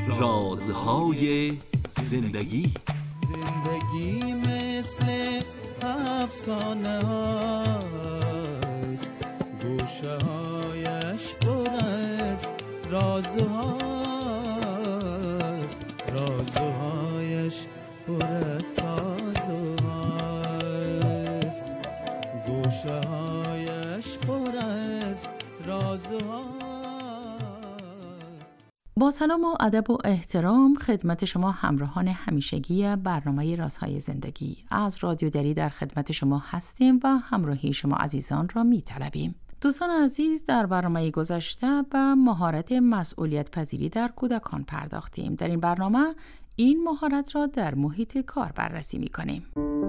رازهای زندگی. زندگی مثل افسانه هاست، گوشه هایش پر از رازهاست، رازهایش پر از سازهاست، گوشه هایش پر از رازهاست. با سلام و ادب و احترام خدمت شما همراهان همیشگی برنامه رازهای زندگی از رادیو دری در خدمت شما هستیم و همراهی شما عزیزان را می‌طلبیم. دوستان عزیز، در برنامه گذشته به مهارت مسئولیت پذیری در کودکان پرداختیم. در این برنامه این مهارت را در محیط کار بررسی می‌کنیم.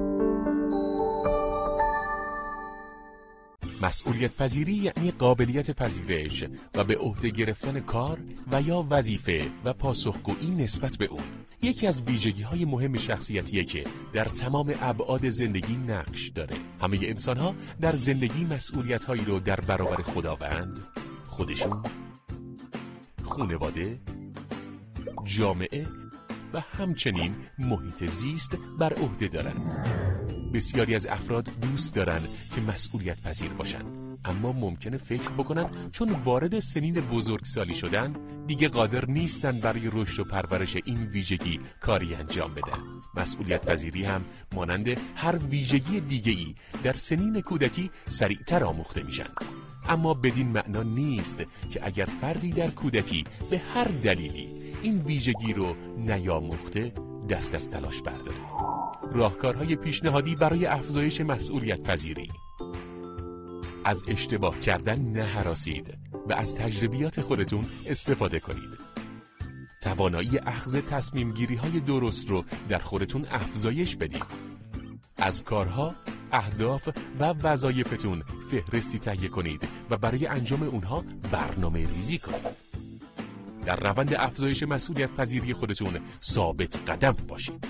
مسئولیت پذیری یعنی قابلیت پذیرش و به عهده گرفتن کار و یا وظیفه و پاسخگویی نسبت به اون. یکی از ویژگی‌های مهم شخصیتیه که در تمام ابعاد زندگی نقش داره. همه انسان‌ها در زندگی مسئولیت‌هایی رو در برابر خداوند، خودشون، خانواده، جامعه و همچنین محیط زیست بر عهده دارن. بسیاری از افراد دوست دارن که مسئولیت پذیر باشن، اما ممکنه فکر بکنن چون وارد سنین بزرگسالی شدن دیگه قادر نیستن برای رشد و پرورش این ویژگی کاری انجام بدن. مسئولیت پذیری هم مانند هر ویژگی دیگه‌ای در سنین کودکی سریعتر آموخته میشن، اما بدین معنا نیست که اگر فردی در کودکی به هر دلیلی این ویژگی رو نیاموخته دست از تلاش برداره. راهکارهای پیشنهادی برای افزایش مسئولیت پذیری: از اشتباه کردن نهراسید و از تجربیات خودتون استفاده کنید. توانایی اخذ تصمیم گیری های درست رو در خودتون افزایش بدید. از کارها، اهداف و وظایفتون فهرستی تهیه کنید و برای انجام اونها برنامه ریزی کنید. در روند افزایش مسئولیت پذیری خودتون ثابت قدم باشید.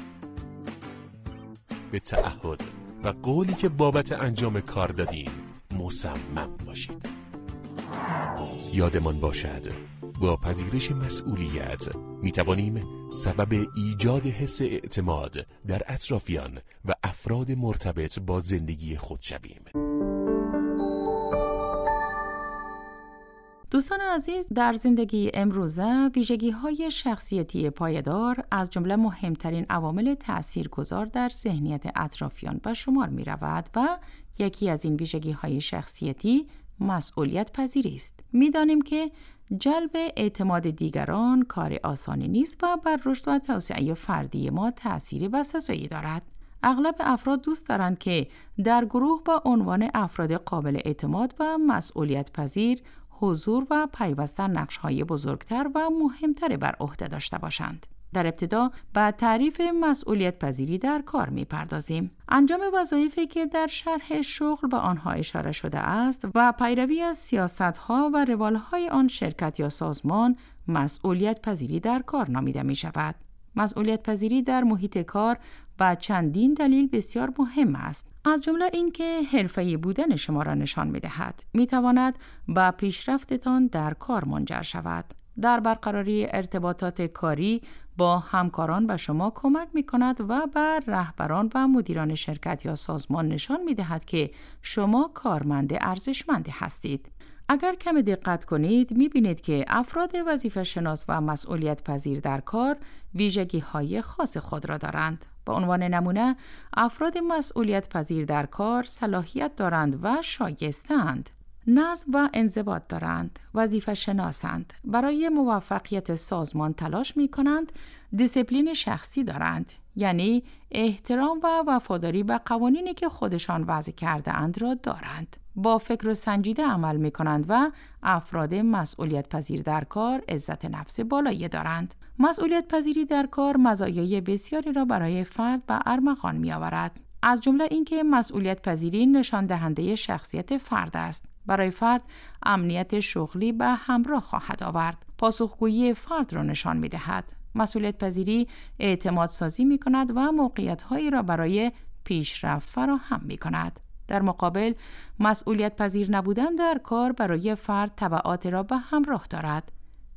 به تعهد و قولی که بابت انجام کار دادین مصمم باشید. یادمان باشد با پذیرش مسئولیت می توانیم سبب ایجاد حس اعتماد در اطرافیان و افراد مرتبط با زندگی خود شویم. دوستان عزیز، در زندگی امروزه ویژگی‌های شخصیتی پایدار از جمله مهمترین عوامل تأثیرگذار در ذهنیت اطرافیان به شمار می‌رود و یکی از این ویژگی‌های شخصیتی مسئولیت پذیری است. می‌دانیم که جلب اعتماد دیگران کار آسانی نیست و بر رشد و توسعه فردی ما تأثیری بسزایی دارد. اغلب افراد دوست دارند که در گروه با عنوان افراد قابل اعتماد و مسئولیت پذیر حضور و پیوستن نقش‌های بزرگتر و مهمتر بر عهده داشته باشند. در ابتدا به تعریف مسئولیت پذیری در کار می‌پردازیم. انجام وظایفی که در شرح شغل به آنها اشاره شده است و پیروی از سیاست‌ها و روال‌های آن شرکت یا سازمان مسئولیت پذیری در کار نامیده می‌شود. مسئولیت پذیری در محیط کار با چندین دلیل بسیار مهم است. از جمله این که حرفه‌ای بودن شما را نشان می‌دهد. می‌تواند به پیشرفتتان در کار منجر شود. در برقراری ارتباطات کاری با همکاران به شما کمک می‌کند و به رهبران و مدیران شرکت یا سازمان نشان می‌دهد که شما کارمند ارزشمندی هستید. اگر کم دقت کنید می‌بینید که افراد وظیفه شناس و مسئولیت پذیر در کار ویژگی‌های خاص خود را دارند. به عنوان نمونه، افراد مسئولیت پذیر در کار صلاحیت دارند و شایسته‌اند. نظم و انضباط دارند، وظیفه شناسند، برای موفقیت سازمان تلاش می‌کنند، دیسیپلین شخصی دارند، یعنی احترام و وفاداری به قوانینی که خودشان وضع کرده اند را دارند. با فکر و سنجیده عمل می‌کنند و افراد مسئولیت پذیر در کار عزت نفس بالایی دارند. مسئولیت پذیری در کار مزایای بسیاری را برای فرد به ارمغان می‌آورد. از جمله اینکه مسئولیت پذیری نشان دهنده شخصیت فرد است. برای فرد امنیت شغلی به همراه خواهد آورد. پاسخگویی فرد را نشان می‌دهد. مسئولیت پذیری اعتماد سازی می‌کند و موقعیت‌هایی را برای پیشرفت فراهم می‌کند. در مقابل، مسئولیت پذیر نبودن در کار برای فرد تبعات را به همراه دارد.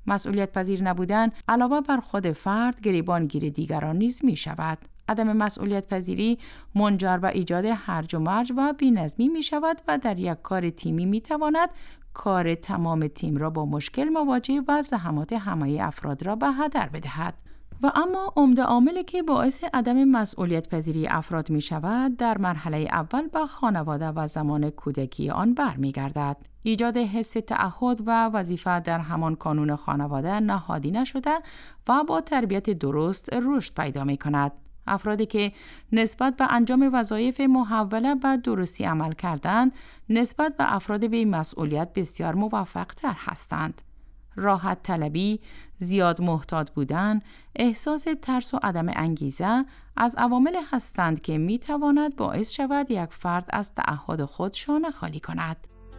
مسئولیت پذیر نبودن علاوه بر خود فرد گریبانگیر دیگران نیز می شود. عدم مسئولیت پذیری منجر به ایجاد هرج و مرج و بی‌نظمی می شود و در یک کار تیمی می تواند کار تمام تیم را با مشکل مواجه و زحمات همه افراد را به هدر بدهد. و اما عمده عاملی که باعث عدم مسئولیت پذیری افراد می شود در مرحله اول به خانواده و زمان کودکی آن برمیگردد. ایجاد حس تعهد و وظیفه در همان کانون خانواده نهادی نشده و با تربیت درست رشد پیدا می کند. افرادی که نسبت به انجام وظایف محوله به درستی عمل کردند، نسبت به افراد بی مسئولیت بسیار موفق‌تر هستند. راحت طلبی، زیاد محتاط بودن، احساس ترس و عدم انگیزه از عوامل هستند که می تواند باعث شود یک فرد از تعهد خود شانه خالی کند.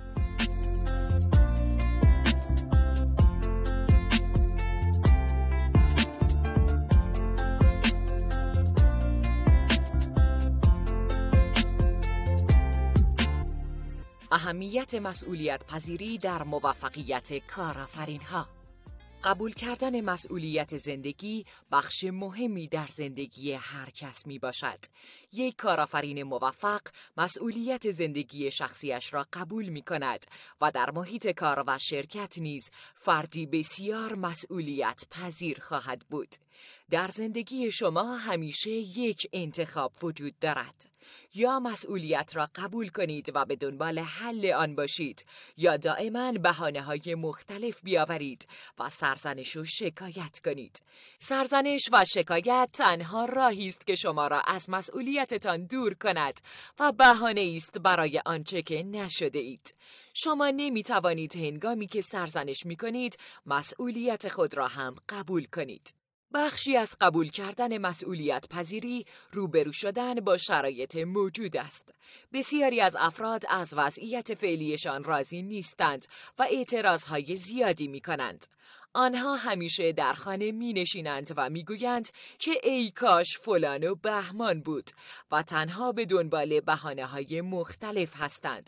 اهمیت مسئولیت پذیری در موفقیت کارآفرین‌ها. قبول کردن مسئولیت زندگی بخش مهمی در زندگی هر کس می باشد. یک کارآفرین موفق مسئولیت زندگی شخصیش را قبول می کند و در محیط کار و شرکت نیز فردی بسیار مسئولیت پذیر خواهد بود. در زندگی شما همیشه یک انتخاب وجود دارد. یا مسئولیت را قبول کنید و به دنبال حل آن باشید، یا دائما بهانه‌های مختلف بیاورید و سرزنش و شکایت کنید. سرزنش و شکایت تنها راهی است که شما را از مسئولیتتان دور کند و بهانه است برای آنچه که نشده اید. شما نمی توانید هنگامی که سرزنش می کنید مسئولیت خود را هم قبول کنید. بخشی از قبول کردن مسئولیت پذیری روبرو شدن با شرایط موجود است. بسیاری از افراد از وضعیت فعلیشان راضی نیستند و اعتراضهای زیادی می کنند. آنها همیشه در خانه می نشینند و می گویند که ای کاش فلان و بهمان بود و تنها به دنبال بهانه‌های مختلف هستند.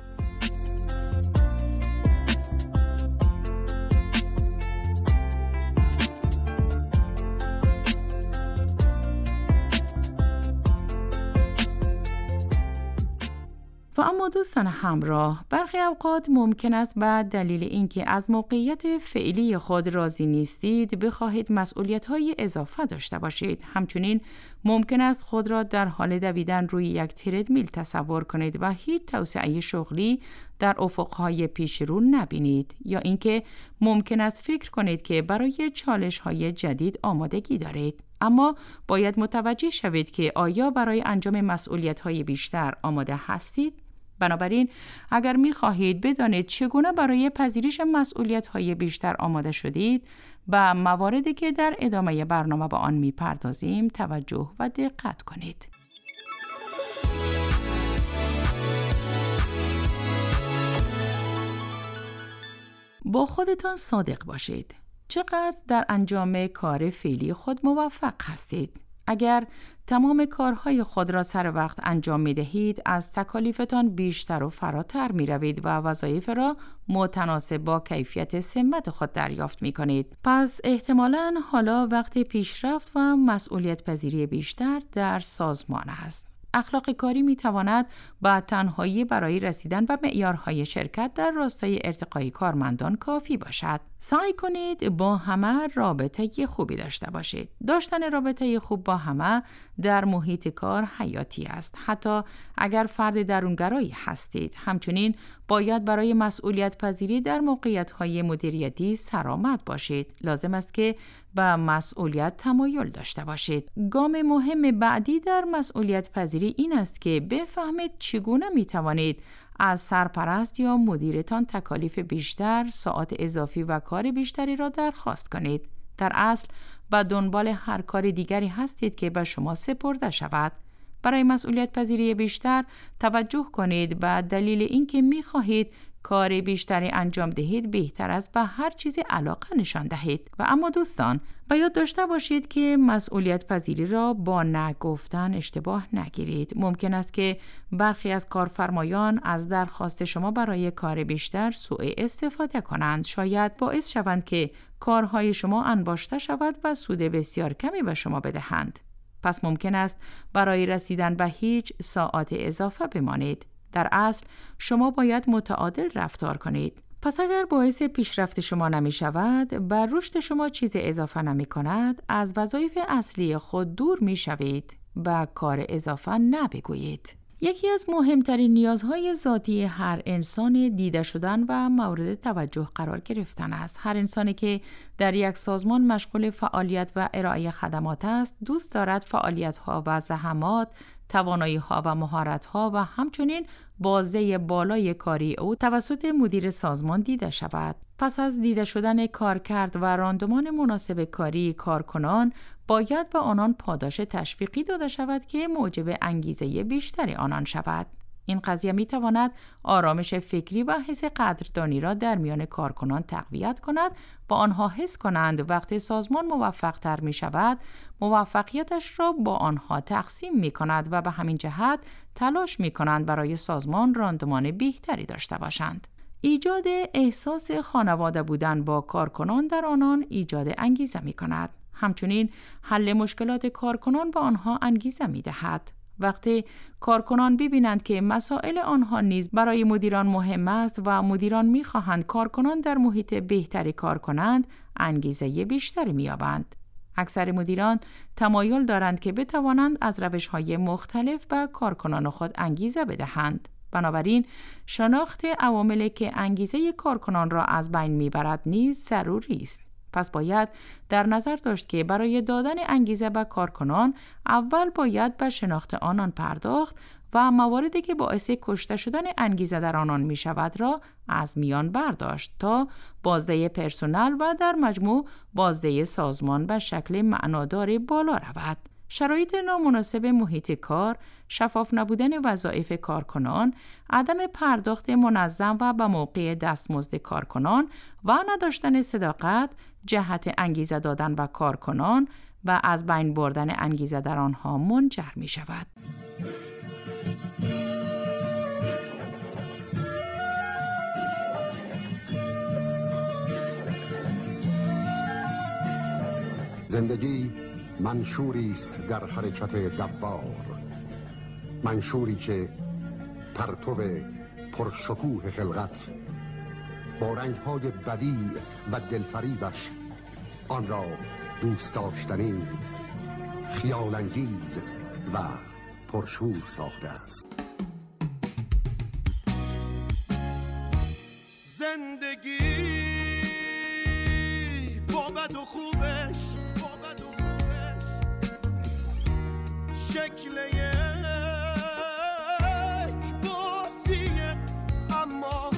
و اما دوستان همراه، برخی اوقات ممکن است به دلیل اینکه از موقعیت فعلی خود راضی نیستید بخواهید مسئولیت‌های اضافه داشته باشید. همچنین ممکن است خود را در حال دویدن روی یک تردمیل تصور کنید و هیچ توسعه شغلی در افق‌های پیش رو نبینید، یا اینکه ممکن است فکر کنید که برای چالش‌های جدید آمادگی دارید. اما باید متوجه شوید که آیا برای انجام مسئولیت‌های بیشتر آماده هستید؟ بنابراین اگر می‌خواهید بدانید چگونه برای پذیرش مسئولیت‌های بیشتر آماده شدید، به مواردی که در ادامه برنامه به آن می‌پردازیم توجه و دقت کنید. با خودتان صادق باشید. چقدر در انجام کار فعلی خود موفق هستید؟ اگر تمام کارهای خود را سر وقت انجام می دهید، از تکالیفتان بیشتر و فراتر می روید و وظایف را متناسب با کیفیت سمت خود دریافت می کنید. پس احتمالاً حالا وقت پیشرفت و مسئولیت پذیری بیشتر در سازمان است. اخلاق کاری می تواند با تنهایی برای رسیدن به معیارهای شرکت در راستای ارتقای کارمندان کافی باشد. سعی کنید با همه رابطه خوبی داشته باشید. داشتن رابطه خوب با همه در محیط کار حیاتی است. حتی اگر فرد درونگرایی هستید، همچنین باید برای مسئولیت پذیری در موقعیت‌های مدیریتی سرآمد باشید. لازم است که به مسئولیت تمایل داشته باشید. گام مهم بعدی در مسئولیت پذیری این است که بفهمید چگونه می توانید از سرپرست یا مدیرتان تکالیف بیشتر، ساعات اضافی و کار بیشتری را درخواست کنید. در اصل به دنبال هر کار دیگری هستید که به شما سپرده شود. برای مسئولیت پذیری بیشتر توجه کنید به دلیل اینکه می خواهید کار بیشتری انجام دهید بهتر است به هر چیزی علاقه نشان دهید. و اما دوستان، به یاد داشته باشید که مسئولیت پذیری را با نگفتن اشتباه نگیرید. ممکن است که برخی از کارفرمایان از درخواست شما برای کار بیشتر سوء استفاده کنند. شاید باعث شوند که کارهای شما انباشته شود و سود بسیار کمی به شما بدهند. پس ممکن است برای رسیدن به هیچ ساعات اضافه بمانید. در اصل شما باید متعادل رفتار کنید. پس اگر باعث پیشرفت شما نمی شود، بر رشد شما چیز اضافه نمی کند، از وظایف اصلی خود دور می شوید و کار اضافه نبگویید. یکی از مهمترین نیازهای ذاتی هر انسان دیده شدن و مورد توجه قرار گرفتن است. هر انسانی که در یک سازمان مشغول فعالیت و ارائه خدمات است، دوست دارد فعالیت‌ها و زحمات، توانایی‌ها و مهارت‌ها و همچنین بازده بالای کاری او توسط مدیر سازمان دیده شود. پس از دیده شدن کارکرد و راندمان مناسب کاری کارکنان، باید به آنان پاداش تشویقی داده شود که موجب انگیزه بیشتری آنان شود. این قضیه می تواند آرامش فکری و حس قدردانی را در میان کارکنان تقویت کند و آنها حس کنند وقتی سازمان موفق تر می شود، موفقیتش را با آنها تقسیم می کند و به همین جهت تلاش می کنند برای سازمان راندمان بهتری داشته باشند. ایجاد احساس خانواده بودن با کارکنان در آنان ایجاد انگیزه می کند. همچنین حل مشکلات کارکنان به آنها انگیزه می دهد. وقتی کارکنان ببینند که مسائل آنها نیز برای مدیران مهم است و مدیران می خواهند کارکنان در محیط بهتری کار کنند، انگیزه بیشتری می یابند. اکثر مدیران تمایل دارند که بتوانند از روش‌های مختلف به کارکنان خود انگیزه بدهند. بنابراین شناخت عواملی که انگیزه کارکنان را از بین میبرد نیز ضروری است. پس باید در نظر داشت که برای دادن انگیزه به کارکنان اول باید به شناخت آنان پرداخت و مواردی که باعث کشته شدن انگیزه در آنان می شود را از میان برداشت تا بازده پرسنل و در مجموع بازده سازمان به شکل معنادار بالا رود. شرایط نامناسب محیط کار، شفاف نبودن وظایف کارکنان، عدم پرداخت منظم و به موقع دستمزد کارکنان و نداشتن صداقت جهت انگیزه دادن به کارکنان و از بین بردن انگیزه در آنها منجر می شود. زندگی منشوری است در حرکت دوار، منشوری که پرتو پرشکوه خلقت با رنگ‌های بدیع و دلفریبش آن را دوست داشتنی، خیال‌انگیز و پرشور ساخته است. زندگی با بد و خوبش شکل یک بازیه، اما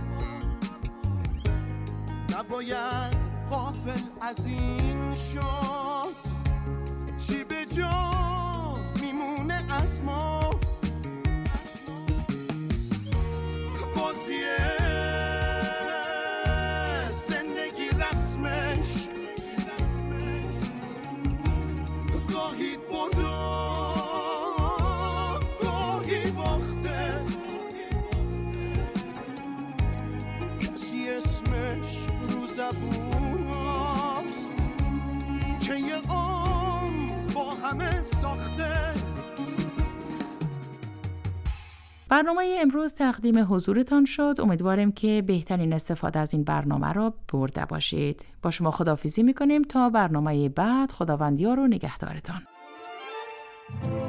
نباید غافل از این شد چی به جا میمونه از ما. بازیه زندگی رسمش گاهی برده گاهی باخته، کسی اسمش رو زبون هست که یه عمر با همه ساخته. برنامه امروز تقدیم حضورتان شد. امیدوارم که بهترین استفاده از این برنامه را برده باشید. با شما خداحافظی می‌کنیم تا برنامه بعد. خداوند یار و نگهدارتان.